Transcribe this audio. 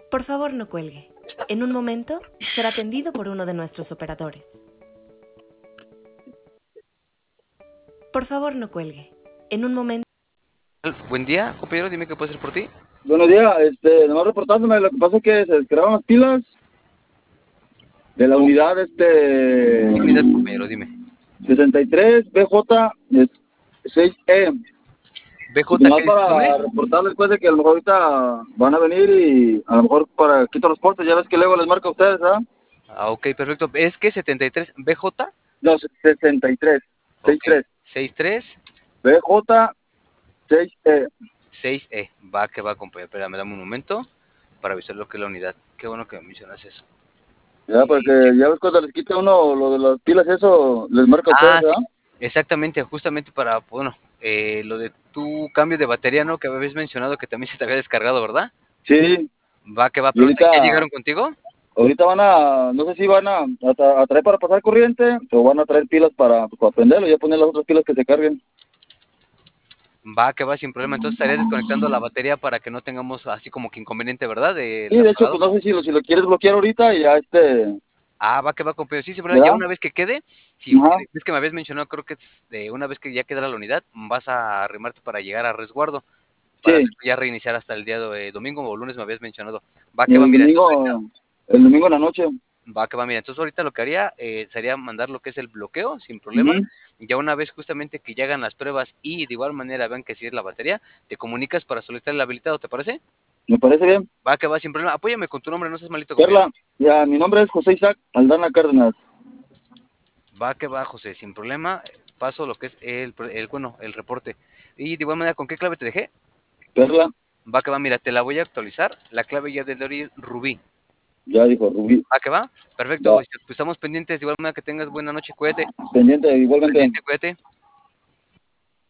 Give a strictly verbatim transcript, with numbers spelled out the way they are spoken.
Por favor, no cuelgue. En un momento será atendido por uno de nuestros operadores. Por favor, no cuelgue. En un momento... Buen día, compañero, dime qué puedo hacer por ti. Buenos días, este, nomás reportándome, lo que pasa es que se descargaron las pilas de la Oh, unidad, este, ¿qué unidad, compañero? Dime. sesenta y tres B J seis E. ¿B Y J nomás qué, discúlpame? para reportarles pues de que a lo mejor ahorita van a venir y a lo mejor para quitar los portes, ya ves que luego les marca a ustedes, ¿ah? Ah, ok, perfecto. ¿Es que setenta y tres B J? No, sesenta y tres, Ok, sesenta y tres, sesenta y tres B J seis E. seis E. Va, que va, compañero. Espérame, dame un momento para avisar lo que es la unidad. Qué bueno que mencionas eso. Ya, porque ya ves cuando les quita uno lo de las pilas, eso les marca a ustedes, Ah, sí, ¿ah? exactamente, justamente para, bueno, eh, lo de tu cambio de batería, ¿no? Que habías mencionado que también se te había descargado, ¿verdad? Sí, Va, que va, y pero ahorita ya ahorita llegaron contigo. Ahorita van a, no sé si van a, a, tra- a traer para pasar corriente o van a traer pilas para, pues, para prenderlo y ya poner las otras pilas que se carguen. Va, que va sin problema. Entonces estarías desconectando la batería para que no tengamos así como que inconveniente, ¿verdad? Sí, Del de hecho, apagado. pues no sé si lo, si lo quieres bloquear ahorita y ya este, Ah, va, que va, compañero. Sí, sí, ¿verdad? Ya ¿verdad? una vez que quede, si Ajá, es que me habías mencionado, creo que es de una vez que ya queda la unidad, vas a arrimarte para llegar a resguardo, para sí. ya reiniciar hasta el día de domingo o lunes me habías mencionado. Va, Y que va, el mira, entonces ahorita domingo, el domingo en la noche. Va, que va, mira, entonces ahorita lo que haría eh, sería mandar lo que es el bloqueo sin problema. Ujú. Ya una vez justamente que ya hagan las pruebas y de igual manera vean que sí es la batería, te comunicas para solicitar el habilitado, ¿te parece? Me parece bien. Va, que va sin problema. Apóyame con tu nombre, no seas malito, compañero. Perla, ya, mi nombre es José Isaac Aldana Cárdenas. Va, que va, José, sin problema. Paso lo que es el, el, bueno, el reporte. Y de igual manera, ¿con qué clave te dejé? Perla, Va, que va, mira, te la voy a actualizar. La clave ya del hoy es Rubí. ya dijo Rubí. Va, que va. Perfecto, Va, pues estamos pendientes. De igual manera que tengas buena noche, cuídate. pendiente, igualmente. Pendiente, cuídate.